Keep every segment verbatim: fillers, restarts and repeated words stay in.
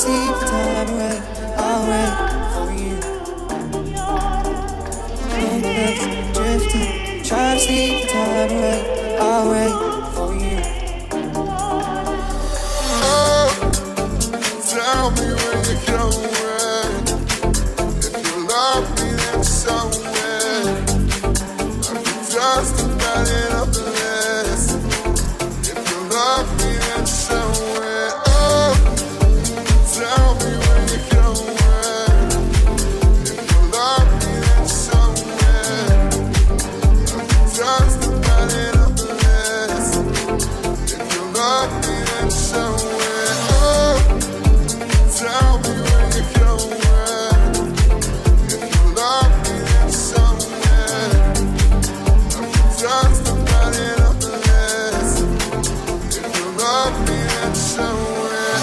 sleep the tide away. I'll wait for you. Hopeless, drifting, try to sleep the tide away. I'll wait for you. Oh, tell me when you're going. If you love me, then somewhere I could just about it up the list. If you love me, then somewhere. Oh, tell me when you're going. If you love me, then somewhere I could just about it up the list. If you love me, then somewhere. Oh, tell me when you're going. If you love me, then somewhere I could just about it up the list. If you love me, then somewhere.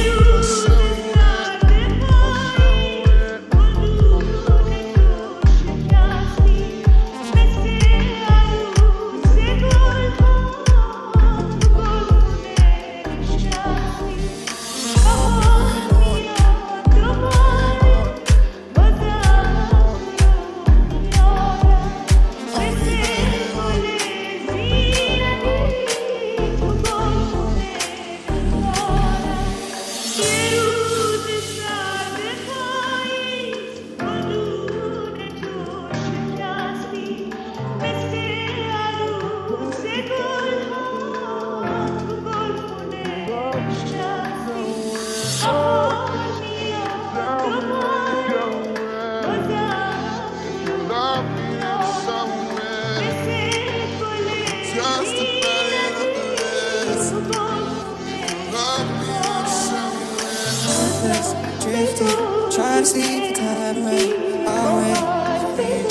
Hopeless, drifting, try to sleep the tide away. I'll wait for you.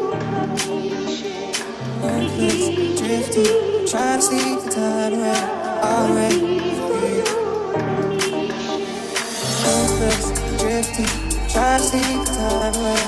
Hopeless, drifting, try to sleep the tide away. I'll wait for you. Hopeless, drifting, try to sleep the tide away.